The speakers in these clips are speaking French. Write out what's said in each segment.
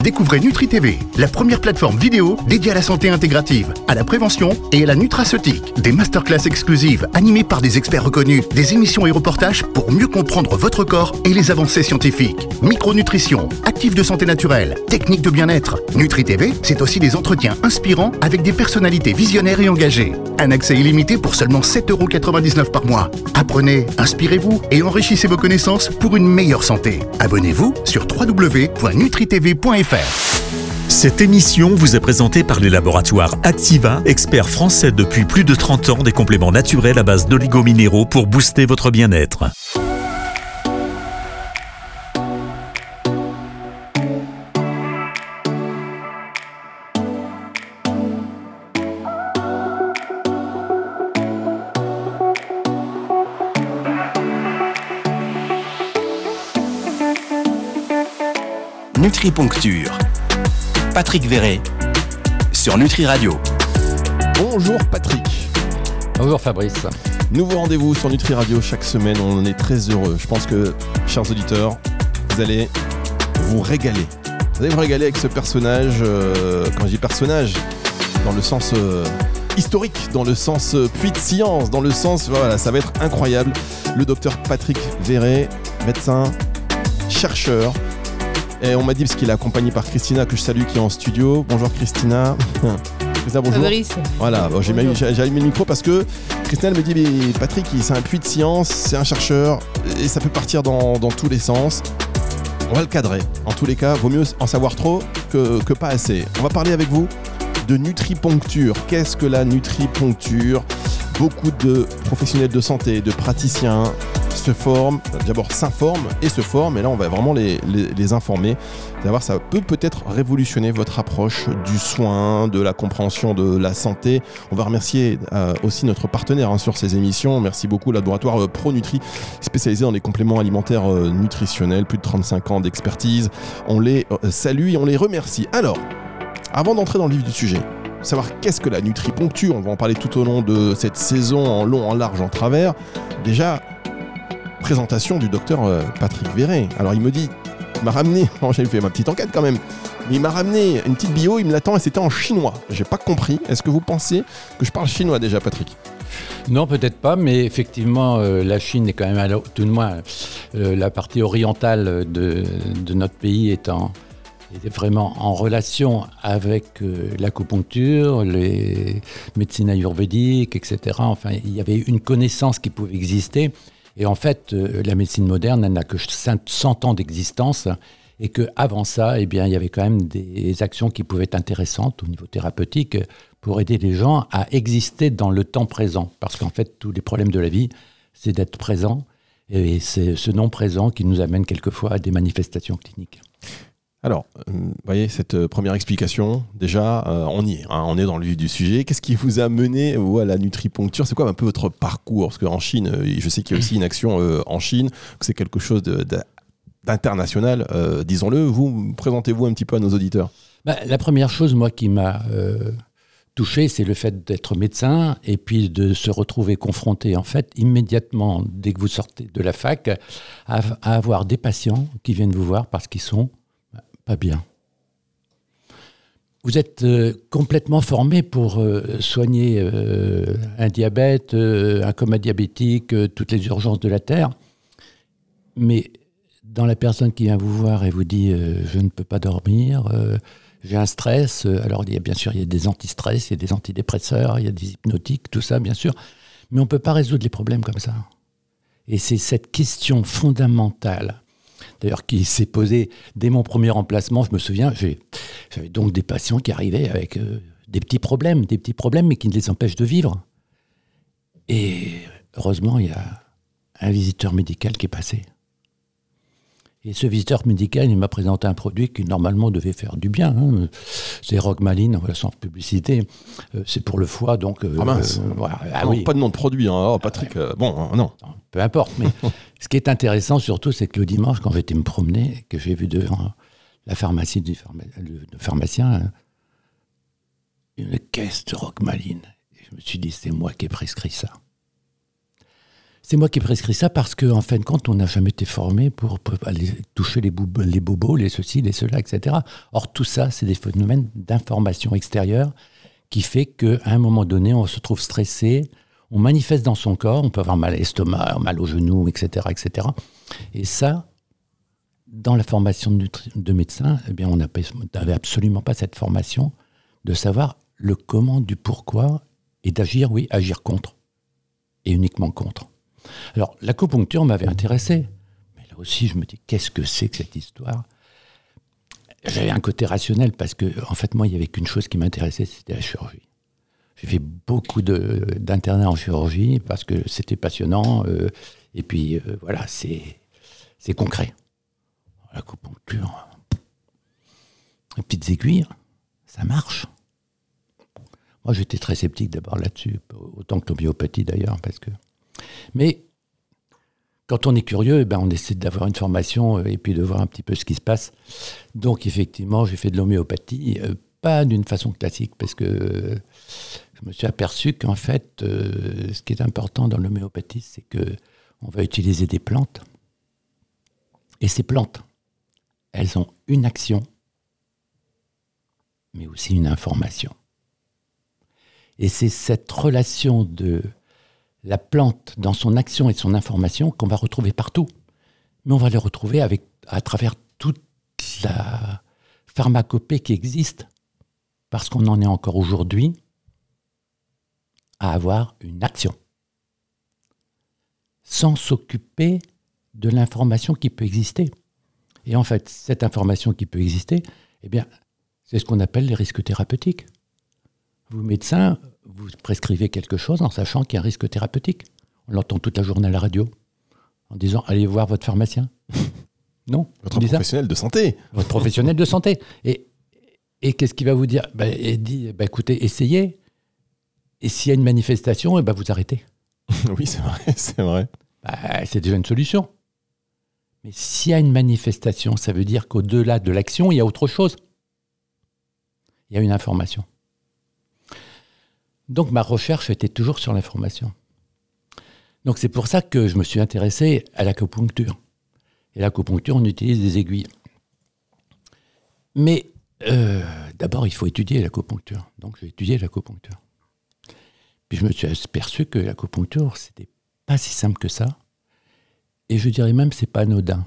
découvrez NutriTV, la première plateforme vidéo dédiée à la santé intégrative, à la prévention et à la nutraceutique. Des masterclass exclusives animées par des experts reconnus, des émissions et reportages pour mieux comprendre votre corps et les avancées scientifiques. Micronutrition, actifs de santé naturelle, techniques de bien-être. NutriTV, c'est aussi des entretiens inspirants avec des personnalités visionnaires et engagées. Un accès illimité pour seulement 7,99 € par mois. Apprenez, inspirez-vous et enrichissez vos connaissances pour une meilleure santé. Abonnez-vous sur www.nutritv.fr. Cette émission vous est présentée par les laboratoires Activa, experts français depuis plus de 30 ans des compléments naturels à base d'oligominéraux pour booster votre bien-être. Nutriponcture. Patrick Verret sur Nutri Radio. Bonjour Patrick. Bonjour Fabrice. Nouveau rendez-vous sur Nutri Radio chaque semaine, on en est très heureux. Je pense que, chers auditeurs, vous allez vous régaler. Vous allez vous régaler avec ce personnage, quand je dis personnage, dans le sens historique, dans le sens puits de science, dans le sens, voilà, ça va être incroyable. Le docteur Patrick Verret, médecin, chercheur. Et on m'a dit, parce qu'il est accompagné par Christina, que je salue, qui est en studio. Bonjour Christina. Christina, bonjour. Fabrice. Voilà, bon, j'ai allumé le micro parce que Christina me dit, mais Patrick, c'est un puits de science, c'est un chercheur, et ça peut partir dans tous les sens. On va le cadrer. En tous les cas, vaut mieux en savoir trop que pas assez. On va parler avec vous de nutriponcture. Qu'est-ce que la nutriponcture ? Beaucoup de professionnels de santé, de praticiens se forment, d'abord s'informent et se forment, et là on va vraiment les informer. D'avoir, ça peut-être révolutionner votre approche du soin, de la compréhension de la santé. On va remercier aussi notre partenaire sur ces émissions. Merci beaucoup, Laboratoire ProNutri, spécialisé dans les compléments alimentaires nutritionnels, plus de 35 ans d'expertise. On les salue et on les remercie. Alors, avant d'entrer dans le vif du sujet, savoir qu'est-ce que la nutriponcture, on va en parler tout au long de cette saison, en long, en large, en travers. Déjà, présentation du docteur Patrick Verret. Alors il me dit, il m'a ramené, j'ai fait ma petite enquête quand même, mais il m'a ramené une petite bio, il me l'attend et c'était en chinois. J'ai pas compris. Est-ce que vous pensez que je parle chinois déjà, Patrick ? Non, peut-être pas, mais effectivement, la Chine est quand même, tout de moins, la partie orientale de notre pays est vraiment en relation avec l'acupuncture, les médecines ayurvédiques, etc. Enfin, il y avait une connaissance qui pouvait exister. Et en fait, la médecine moderne, elle n'a que 100 ans d'existence et qu'avant ça, eh bien, il y avait quand même des actions qui pouvaient être intéressantes au niveau thérapeutique pour aider les gens à exister dans le temps présent. Parce qu'en fait, tous les problèmes de la vie, c'est d'être présent. Et c'est ce non-présent qui nous amène quelquefois à des manifestations cliniques. Alors, vous voyez, cette première explication, déjà, on y est, hein, on est dans le vif du sujet. Qu'est-ce qui vous a mené à la nutriponcture ? C'est quoi un peu votre parcours ? Parce qu'en Chine, je sais qu'il y a aussi une action en Chine, que c'est quelque chose d'international, disons-le. Vous, présentez-vous un petit peu à nos auditeurs. La première chose, moi, qui m'a touché, c'est le fait d'être médecin et puis de se retrouver confronté, en fait, immédiatement, dès que vous sortez de la fac, à avoir des patients qui viennent vous voir parce qu'ils sont pas bien. Vous êtes complètement formé pour soigner un diabète, un coma diabétique, toutes les urgences de la Terre. Mais dans la personne qui vient vous voir et vous dit « je ne peux pas dormir, j'ai un stress », alors bien sûr il y a des antistress, il y a des antidépresseurs, il y a des hypnotiques, tout ça bien sûr, mais on ne peut pas résoudre les problèmes comme ça. Et c'est cette question fondamentale, d'ailleurs, qui s'est posée dès mon premier remplacement. Je me souviens, j'avais donc des patients qui arrivaient avec des petits problèmes, mais qui ne les empêchent de vivre. Et heureusement, il y a un visiteur médical qui est passé. Et ce visiteur médical, il m'a présenté un produit qui normalement devait faire du bien. Hein. C'est Rogmaline, sans publicité. C'est pour le foie, donc... mince. Voilà. Non, Oui. pas de nom de produit, hein. Patrick. Non. Peu importe, mais ce qui est intéressant surtout, c'est que le dimanche, quand j'étais me promener, que j'ai vu devant la pharmacie le pharmacien, une caisse de Rogmaline. Et je me suis dit, c'est moi qui ai prescrit ça. C'est moi qui prescris ça parce qu'en fin de compte, on n'a jamais été formé pour aller toucher les bobos, les ceci, les cela, etc. Or, tout ça, c'est des phénomènes d'information extérieure qui fait qu'à un moment donné, on se trouve stressé, on manifeste dans son corps, on peut avoir mal à l'estomac, mal aux genoux, etc., etc. Et ça, dans la formation de médecin, eh bien, on n'avait absolument pas cette formation de savoir le comment du pourquoi et d'agir, oui, agir contre. Et uniquement contre. Alors, l'acupuncture m'avait intéressé. Mais là aussi, je me dis, qu'est-ce que c'est que cette histoire ? J'avais un côté rationnel parce que, en fait, moi, il n'y avait qu'une chose qui m'intéressait, c'était la chirurgie. J'ai fait beaucoup d'internats en chirurgie parce que c'était passionnant. Et puis, voilà, c'est concret. L'acupuncture, les petites aiguilles, ça marche. Moi, j'étais très sceptique d'abord là-dessus, autant que l'homéopathie d'ailleurs, parce que... Mais quand on est curieux, ben, on essaie d'avoir une formation et puis de voir un petit peu ce qui se passe. Donc, effectivement, j'ai fait de l'homéopathie, pas d'une façon classique, parce que je me suis aperçu qu'en fait, ce qui est important dans l'homéopathie, c'est qu'on va utiliser des plantes. Et ces plantes, elles ont une action, mais aussi une information. Et c'est cette relation de la plante dans son action et son information qu'on va retrouver partout. Mais on va les retrouver à travers toute la pharmacopée qui existe, parce qu'on en est encore aujourd'hui à avoir une action, sans s'occuper de l'information qui peut exister. Et en fait, cette information qui peut exister, eh bien, c'est ce qu'on appelle les risques thérapeutiques. Vous, médecin, vous prescrivez quelque chose en sachant qu'il y a un risque thérapeutique. On l'entend toute la journée à la radio, en disant « allez voir votre pharmacien ». Non. Votre professionnel de santé. Votre professionnel de santé. Et qu'est-ce qu'il va vous dire ? Il dit « écoutez, essayez. Et s'il y a une manifestation, vous arrêtez. » Oui, c'est vrai, c'est vrai. C'est déjà une solution. Mais s'il y a une manifestation, ça veut dire qu'au-delà de l'action, il y a autre chose. Il y a une information. Donc ma recherche était toujours sur l'information. Donc c'est pour ça que je me suis intéressé à l'acupuncture. Et l'acupuncture, on utilise des aiguilles. Mais d'abord, il faut étudier l'acupuncture. Donc j'ai étudié l'acupuncture. Puis je me suis aperçu que l'acupuncture, c'était pas si simple que ça. Et je dirais même que c'est pas anodin.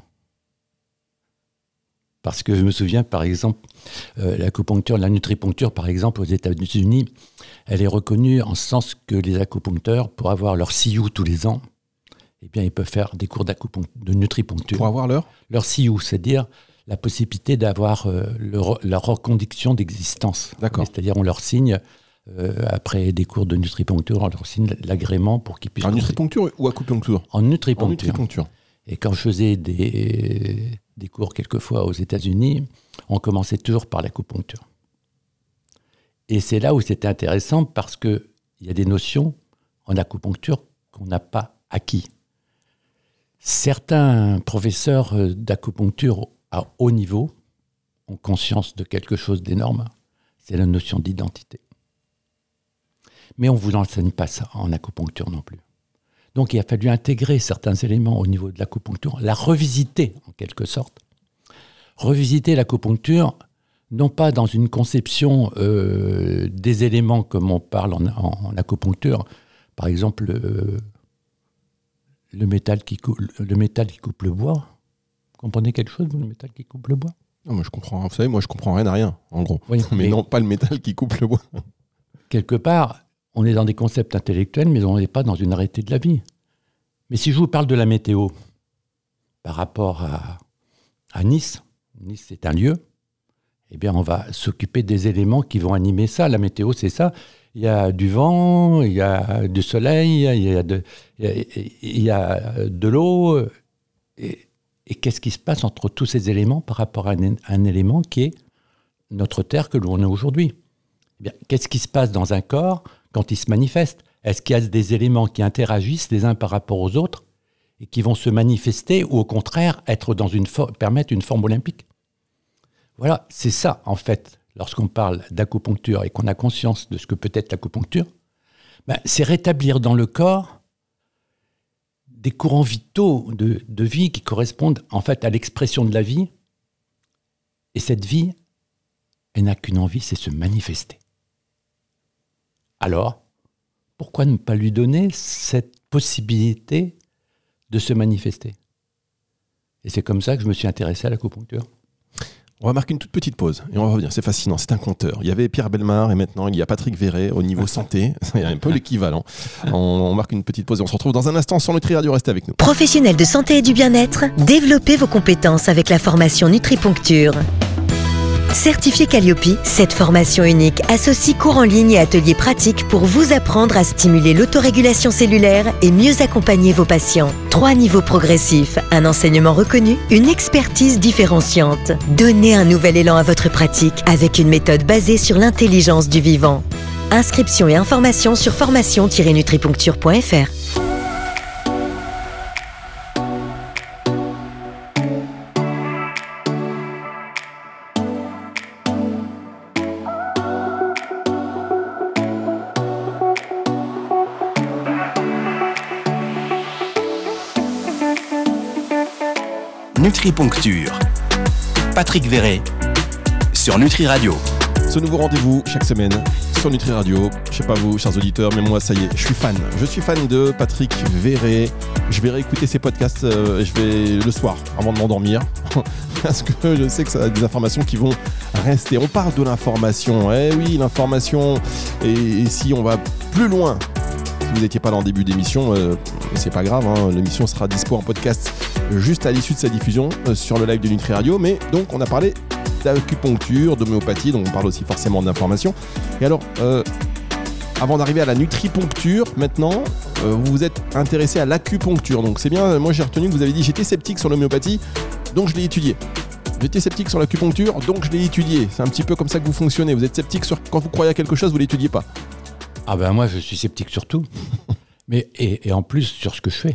Parce que je me souviens, par exemple, l'acupuncture, la nutripuncture, par exemple, aux États-Unis, elle est reconnue en ce sens que les acupuncteurs, pour avoir leur CIU tous les ans, eh bien, ils peuvent faire des cours de nutripuncture. Pour avoir leur CIU, c'est-à-dire la possibilité d'avoir leur reconduction d'existence. D'accord. C'est-à-dire, on leur signe, après des cours de nutripuncture, on leur signe l'agrément pour qu'ils puissent... En nutripuncture ou acupuncture ? En nutripuncture. En nutripuncture. Et quand je faisais des cours quelquefois aux États-Unis, on commençait toujours par l'acupuncture. Et c'est là où c'était intéressant parce qu'il y a des notions en acupuncture qu'on n'a pas acquis. Certains professeurs d'acupuncture à haut niveau ont conscience de quelque chose d'énorme, c'est la notion d'identité. Mais on ne vous enseigne pas ça en acupuncture non plus. Donc il a fallu intégrer certains éléments au niveau de l'acupuncture, la revisiter en quelque sorte. Revisiter l'acupuncture, non pas dans une conception des éléments comme on parle en acupuncture, par exemple le métal qui coupe le bois. Vous comprenez quelque chose, vous, le métal qui coupe le bois ? Non, mais je comprends. Vous savez, moi je comprends rien à rien, en gros. Oui, mais non, pas le métal qui coupe le bois. Quelque part, on est dans des concepts intellectuels, mais on n'est pas dans une réalité de la vie. Mais si je vous parle de la météo, par rapport à Nice, Nice c'est un lieu, eh bien on va s'occuper des éléments qui vont animer ça. La météo, c'est ça. Il y a du vent, il y a du soleil, il y a de l'eau. Et qu'est-ce qui se passe entre tous ces éléments par rapport à un élément qui est notre Terre que l'on est aujourd'hui ? Eh bien, qu'est-ce qui se passe dans un corps quand il se manifeste ? Est-ce qu'il y a des éléments qui interagissent les uns par rapport aux autres et qui vont se manifester ou au contraire permettre une forme olympique ? Voilà, c'est ça en fait, lorsqu'on parle d'acupuncture et qu'on a conscience de ce que peut être l'acupuncture, c'est rétablir dans le corps des courants vitaux de vie qui correspondent en fait à l'expression de la vie. Et cette vie, elle n'a qu'une envie, c'est se manifester. Alors, pourquoi ne pas lui donner cette possibilité de se manifester ? Et c'est comme ça que je me suis intéressé à l'acupuncture. On va marquer une toute petite pause et on va revenir. C'est fascinant, c'est un conteur. Il y avait Pierre Bellemare et maintenant il y a Patrick Verret au niveau santé. C'est un peu l'équivalent. On marque une petite pause et on se retrouve dans un instant sur Nutri Radio. Restez avec nous. Professionnels de santé et du bien-être, développez vos compétences avec la formation Nutriponcture. Certifié Calliope, cette formation unique associe cours en ligne et ateliers pratiques pour vous apprendre à stimuler l'autorégulation cellulaire et mieux accompagner vos patients. 3 niveaux progressifs, un enseignement reconnu, une expertise différenciante. Donnez un nouvel élan à votre pratique avec une méthode basée sur l'intelligence du vivant. Inscription et informations sur formation-nutriponcture.fr. Nutriponcture. Patrick Verret sur Nutri Radio. Ce nouveau rendez-vous chaque semaine sur Nutri Radio. Je sais pas vous, chers auditeurs, mais moi, ça y est, je suis fan. Je suis fan de Patrick Verret. Je vais réécouter ses podcasts je vais le soir avant de m'endormir parce que je sais que ça a des informations qui vont rester. On parle de l'information. Eh oui, l'information. Et si on va plus loin, si vous n'étiez pas là en début d'émission, c'est pas grave. L'émission sera dispo en podcast juste à l'issue de sa diffusion sur le live de Nutri Radio. Mais donc, on a parlé d'acupuncture, d'homéopathie, donc on parle aussi forcément d'information. Et alors, avant d'arriver à la nutriponcture, maintenant, vous vous êtes intéressé à l'acupuncture. Donc c'est bien, moi j'ai retenu que vous avez dit j'étais sceptique sur l'homéopathie, donc je l'ai étudié. J'étais sceptique sur l'acupuncture, donc je l'ai étudié. C'est un petit peu comme ça que vous fonctionnez. Vous êtes sceptique sur quand vous croyez à quelque chose, vous ne l'étudiez pas. Ah ben moi je suis sceptique sur tout, mais et en plus sur ce que je fais.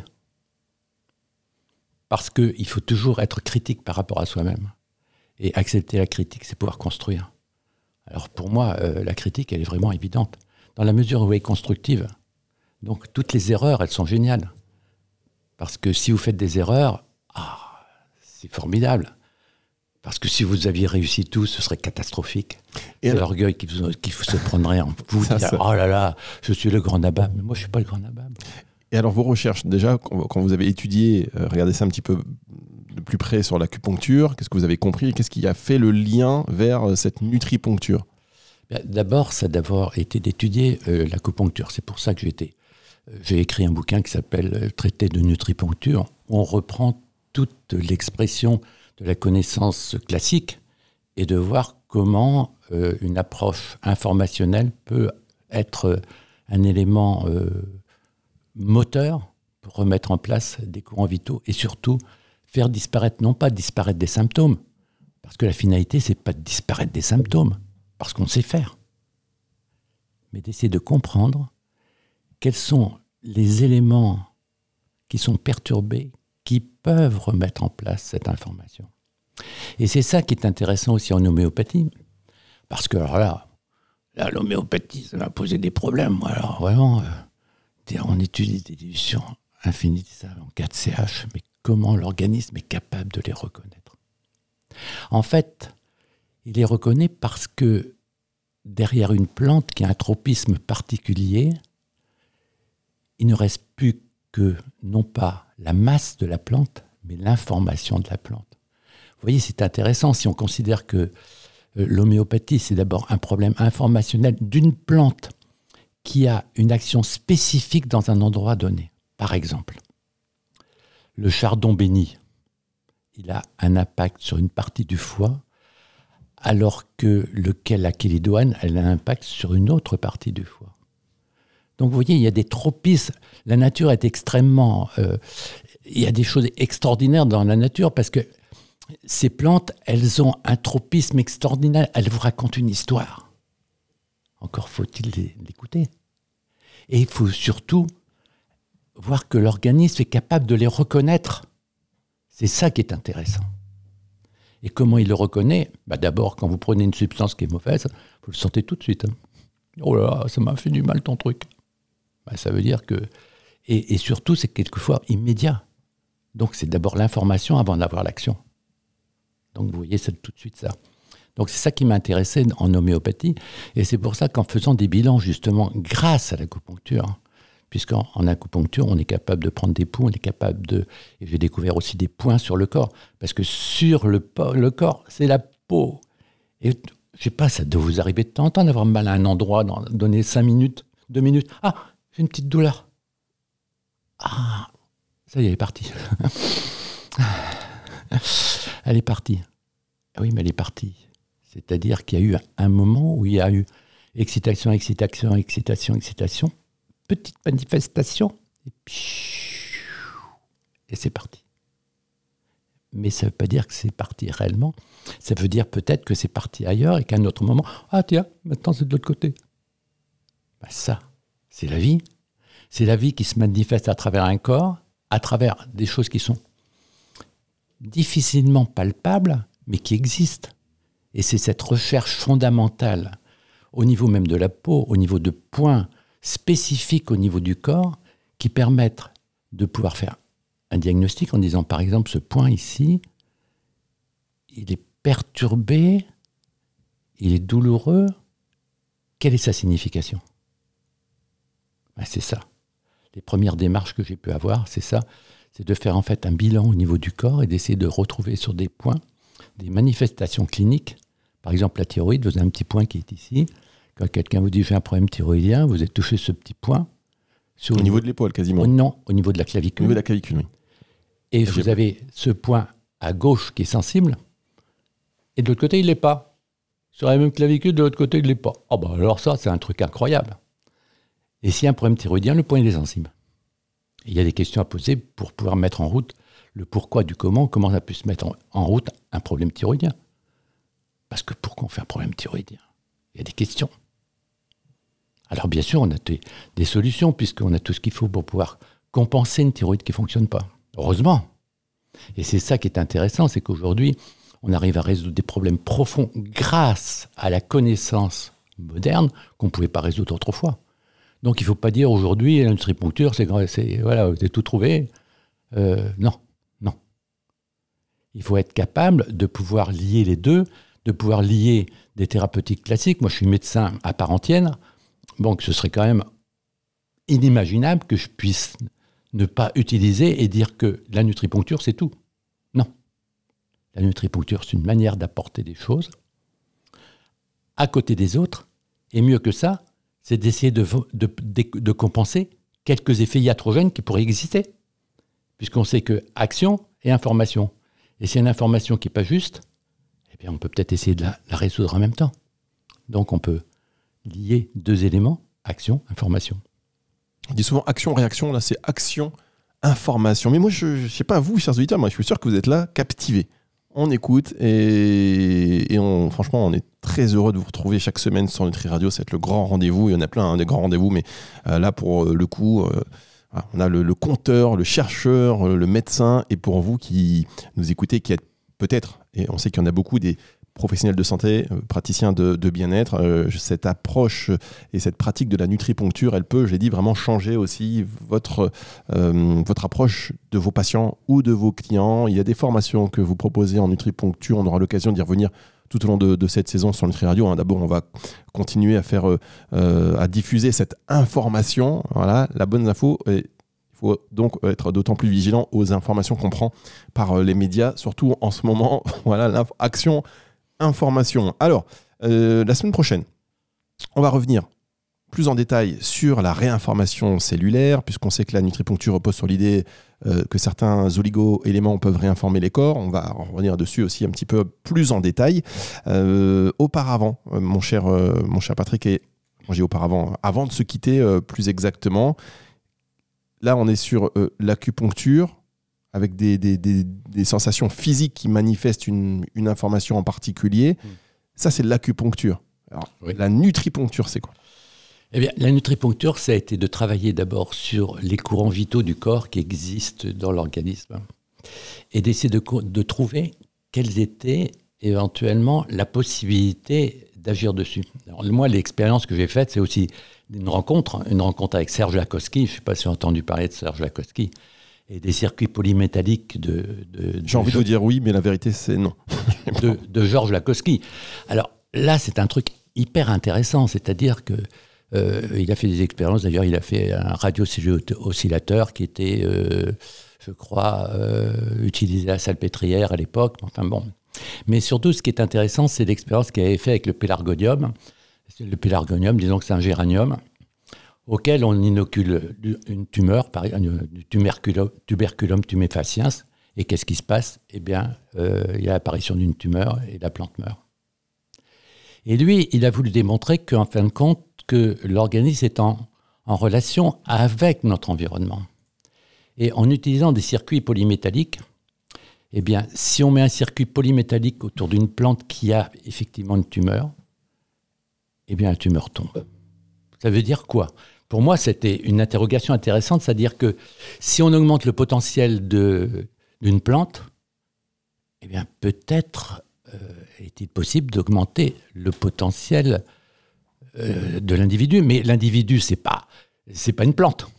Parce qu'il faut toujours être critique par rapport à soi-même. Et accepter la critique, c'est pouvoir construire. Alors pour moi, la critique, elle est vraiment évidente. Dans la mesure où elle est constructive. Donc toutes les erreurs, elles sont géniales. Parce que si vous faites des erreurs, c'est formidable. Parce que si vous aviez réussi tout, ce serait catastrophique. Et c'est l'orgueil qui se prendrait en vous. Oh là là, je suis le grand nabab. Mais moi, je ne suis pas le grand nabab. Et alors vos recherches, déjà, quand vous avez étudié, regardez ça un petit peu de plus près sur l'acupuncture, qu'est-ce que vous avez compris et qu'est-ce qui a fait le lien vers cette nutriponcture ? D'abord, ça a d'abord été d'étudier l'acupuncture. C'est pour ça que j'ai écrit un bouquin qui s'appelle « Traité de nutriponcture ». On reprend toute l'expression de la connaissance classique et de voir comment une approche informationnelle peut être un élément moteur pour remettre en place des courants vitaux et surtout faire disparaître, non pas disparaître des symptômes, parce que la finalité, c'est pas de disparaître des symptômes, parce qu'on sait faire, mais d'essayer de comprendre quels sont les éléments qui sont perturbés, qui peuvent remettre en place cette information. Et c'est ça qui est intéressant aussi en homéopathie, parce que alors là l'homéopathie, ça m'a posé des problèmes. Moi, alors vraiment, on étudie des dilutions infinitésimales en 4CH, mais comment l'organisme est capable de les reconnaître ? En fait, il les reconnaît parce que derrière une plante qui a un tropisme particulier, il ne reste plus que, non pas la masse de la plante, mais l'information de la plante. Vous voyez, c'est intéressant si on considère que l'homéopathie, c'est d'abord un problème informationnel d'une plante qui a une action spécifique dans un endroit donné. Par exemple, le chardon béni, il a un impact sur une partie du foie, alors que la chélidoine, elle a un impact sur une autre partie du foie. Donc vous voyez, il y a des tropismes. La nature est extrêmement... il y a des choses extraordinaires dans la nature parce que ces plantes, elles ont un tropisme extraordinaire. Elles vous racontent une histoire. Encore faut-il l'écouter. Et il faut surtout voir que l'organisme est capable de les reconnaître. C'est ça qui est intéressant. Et comment il le reconnaît ? D'abord, quand vous prenez une substance qui est mauvaise, vous le sentez tout de suite. Oh là là, ça m'a fait du mal ton truc. Ça veut dire que... Et surtout, c'est quelquefois immédiat. Donc, c'est d'abord l'information avant d'avoir l'action. Donc, vous voyez, c'est tout de suite ça. Donc, c'est ça qui m'intéressait en homéopathie. Et c'est pour ça qu'en faisant des bilans, justement, grâce à l'acupuncture, puisqu'en acupuncture, on est capable de prendre des pouls, on est capable de... Et j'ai découvert aussi des points sur le corps. Parce que sur le corps, c'est la peau. Et je sais pas, ça doit vous arriver de temps en temps d'avoir mal à un endroit, donner 5 minutes, 2 minutes. Ah, j'ai une petite douleur. Ah, ça y est, elle est partie. Elle est partie. Oui, mais elle est partie. C'est-à-dire qu'il y a eu un moment où il y a eu excitation, petite manifestation, et c'est parti. Mais ça ne veut pas dire que c'est parti réellement. Ça veut dire peut-être que c'est parti ailleurs et qu'à un autre moment, ah tiens, maintenant c'est de l'autre côté. Ben ça, c'est la vie. C'est la vie qui se manifeste à travers un corps, à travers des choses qui sont difficilement palpables, mais qui existent. Et c'est cette recherche fondamentale, au niveau même de la peau, au niveau de points spécifiques au niveau du corps, qui permettent de pouvoir faire un diagnostic en disant, par exemple, ce point ici, il est perturbé, il est douloureux. Quelle est sa signification ? Ben, c'est ça. Les premières démarches que j'ai pu avoir, c'est ça. C'est de faire en fait un bilan au niveau du corps et d'essayer de retrouver sur des points des manifestations cliniques. Par exemple, la thyroïde, vous avez un petit point qui est ici. Quand quelqu'un vous dit « j'ai un problème thyroïdien », vous êtes touché ce petit point. Au niveau de l'épaule, quasiment. Non, au niveau de la clavicule. Au niveau de la clavicule, oui. Et vous avez ce point à gauche qui est sensible, et de l'autre côté, il ne l'est pas. Sur la même clavicule, de l'autre côté, il ne l'est pas. Ah ben alors ça, c'est un truc incroyable. Et s'il y a un problème thyroïdien, le point il est sensible. Il y a des questions à poser pour pouvoir mettre en route le pourquoi du comment ça peut se mettre en route un problème thyroïdien. Parce que pourquoi on fait un problème thyroïdien ? Il y a des questions. Alors bien sûr, on a des solutions, puisqu'on a tout ce qu'il faut pour pouvoir compenser une thyroïde qui ne fonctionne pas. Heureusement. Et c'est ça qui est intéressant, c'est qu'aujourd'hui, on arrive à résoudre des problèmes profonds grâce à la connaissance moderne qu'on ne pouvait pas résoudre autrefois. Donc il ne faut pas dire aujourd'hui, la nutripuncture, voilà, vous avez tout trouvé. Non. Il faut être capable de pouvoir lier les deux, de pouvoir lier des thérapeutiques classiques. Moi, je suis médecin à part entière, donc ce serait quand même inimaginable que je puisse ne pas utiliser et dire que la nutripuncture, c'est tout. Non. La nutripuncture, c'est une manière d'apporter des choses à côté des autres, et mieux que ça, c'est d'essayer de compenser quelques effets iatrogènes qui pourraient exister, puisqu'on sait que action et information. Et s'il y a une information qui n'est pas juste, eh bien on peut peut-être essayer de la résoudre en même temps. Donc on peut lier deux éléments, action, information. On dit souvent action-réaction, là c'est action-information. Mais moi, je ne sais pas vous, chers auditeurs, moi je suis sûr que vous êtes là, captivés. On écoute et franchement, on est très heureux de vous retrouver chaque semaine sur Nutri Radio. C'est le grand rendez-vous. Il y en a plein, des grands rendez-vous, mais là, pour le coup, on a le conteur, le chercheur, le médecin. Et pour vous qui nous écoutez, qui êtes peut-être, et on sait qu'il y en a beaucoup, des professionnels de santé, praticiens de bien-être, cette approche et cette pratique de la nutripuncture, elle peut, je l'ai dit, vraiment changer aussi votre approche de vos patients ou de vos clients. Il y a des formations que vous proposez en nutripuncture, on aura l'occasion d'y revenir tout au long de cette saison sur Nutri Radio. D'abord, on va continuer à diffuser cette information, voilà, la bonne info. Il faut donc être d'autant plus vigilant aux informations qu'on prend par les médias, surtout en ce moment. Voilà, l'action information. Alors, la semaine prochaine, on va revenir plus en détail sur la réinformation cellulaire, puisqu'on sait que la nutripuncture repose sur l'idée que certains oligo-éléments peuvent réinformer les corps. On va revenir dessus aussi un petit peu plus en détail. Auparavant, mon cher Patrick, et j'ai auparavant, avant de se quitter plus exactement, là on est sur l'acupuncture, avec des sensations physiques qui manifestent une information en particulier. Ça, c'est de l'acupuncture. Alors, oui. La nutripuncture, c'est quoi ? Eh bien, la nutripuncture, ça a été de travailler d'abord sur les courants vitaux du corps qui existent dans l'organisme et d'essayer de trouver quelles étaient éventuellement la possibilité d'agir dessus. Alors, moi, l'expérience que j'ai faite, c'est aussi une rencontre avec Serge Lakowski. Je ne sais pas si vous avez entendu parler de Serge Lakowski. Et des circuits polymétalliques J'ai envie de vous dire oui, mais la vérité, c'est non. de Georges Lakowski. Alors là, c'est un truc hyper intéressant. C'est-à-dire que il a fait des expériences. D'ailleurs, il a fait un radio-oscillateur qui était, je crois, utilisé à la salpêtrière à l'époque. Enfin bon. Mais surtout, ce qui est intéressant, c'est l'expérience qu'il avait fait avec le pélargonium. Le pélargonium, disons que c'est un géranium, auquel on inocule une tumeur, du tuberculum tumefaciens. Et qu'est-ce qui se passe ? Eh bien, il y a l'apparition d'une tumeur et la plante meurt. Et lui, il a voulu démontrer qu'en fin de compte, que l'organisme est en relation avec notre environnement. Et en utilisant des circuits polymétalliques, eh bien, si on met un circuit polymétallique autour d'une plante qui a effectivement une tumeur, eh bien, la tumeur tombe. Ça veut dire quoi ? Pour moi, c'était une interrogation intéressante, c'est-à-dire que si on augmente le potentiel d'une plante, eh bien, peut-être est-il possible d'augmenter le potentiel de l'individu. Mais l'individu, c'est pas une plante.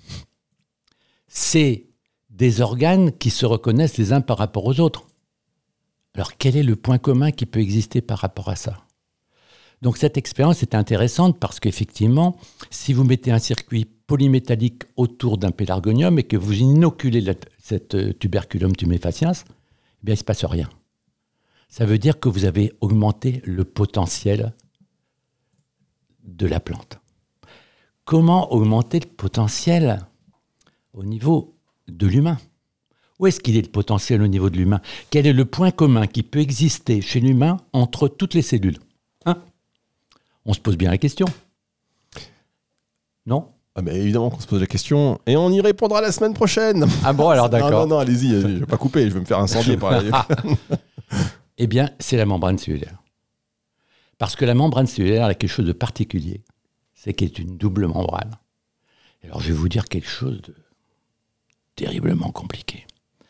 C'est des organes qui se reconnaissent les uns par rapport aux autres. Alors, quel est le point commun qui peut exister par rapport à ça ? Donc, cette expérience est intéressante parce qu'effectivement, si vous mettez un circuit polymétallique autour d'un pélargonium et que vous inoculez cette tuberculum tumefaciens, eh bien, il ne se passe rien. Ça veut dire que vous avez augmenté le potentiel de la plante. Comment augmenter le potentiel au niveau de l'humain ? Où est-ce qu'il est le potentiel au niveau de l'humain ? Quel est le point commun qui peut exister chez l'humain entre toutes les cellules ? On se pose bien la question. Non ? Ah mais évidemment qu'on se pose la question et on y répondra la semaine prochaine. Ah bon, alors d'accord. Non, allez-y, je ne vais pas couper, je vais me faire incendier par la... Eh bien, c'est la membrane cellulaire. Parce que la membrane cellulaire a quelque chose de particulier, c'est qu'elle est une double membrane. Alors, je vais vous dire quelque chose de terriblement compliqué.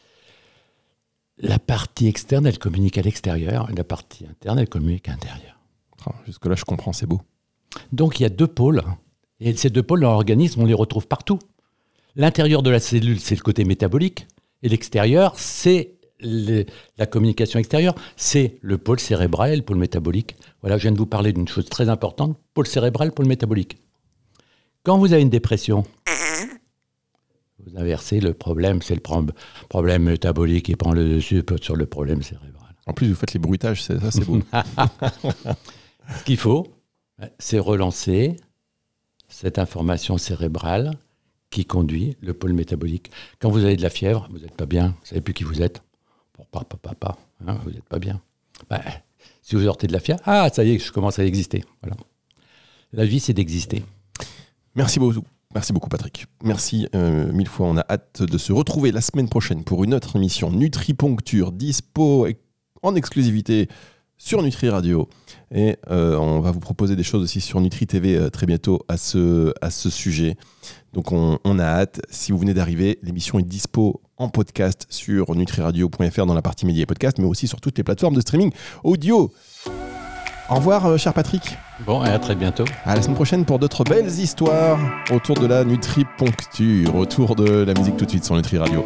La partie externe, elle communique à l'extérieur, et la partie interne, elle communique à l'intérieur. Jusque-là, je comprends, c'est beau. Donc, il y a deux pôles. Et ces deux pôles dans l'organisme, on les retrouve partout. L'intérieur de la cellule, c'est le côté métabolique. Et l'extérieur, c'est la communication extérieure. C'est le pôle cérébral et le pôle métabolique. Voilà, je viens de vous parler d'une chose très importante. Pôle cérébral, pôle métabolique. Quand vous avez une dépression, vous inversez le problème. C'est le problème métabolique qui prend le dessus sur le problème cérébral. En plus, vous faites les bruitages, ça c'est beau. Ce qu'il faut, c'est relancer cette information cérébrale qui conduit le pôle métabolique. Quand vous avez de la fièvre, vous n'êtes pas bien, vous ne savez plus qui vous êtes. Vous n'êtes pas bien. Si vous sortez de la fièvre, ça y est, je commence à exister. Voilà. La vie, c'est d'exister. Merci beaucoup Patrick. Merci mille fois. On a hâte de se retrouver la semaine prochaine pour une autre émission Nutriponcture, dispo en exclusivité sur Nutri Radio. Et on va vous proposer des choses aussi sur Nutri TV très bientôt à ce sujet. Donc on a hâte. Si vous venez d'arriver, l'émission est dispo en podcast sur nutriradio.fr dans la partie médias et podcasts, mais aussi sur toutes les plateformes de streaming audio. Au revoir, cher Patrick. Bon, et à très bientôt. À la semaine prochaine pour d'autres belles histoires autour de la nutriponcture, autour de la musique tout de suite sur Nutri Radio.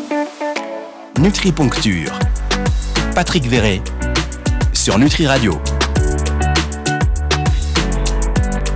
Nutriponcture. Patrick Verret sur Nutri Radio.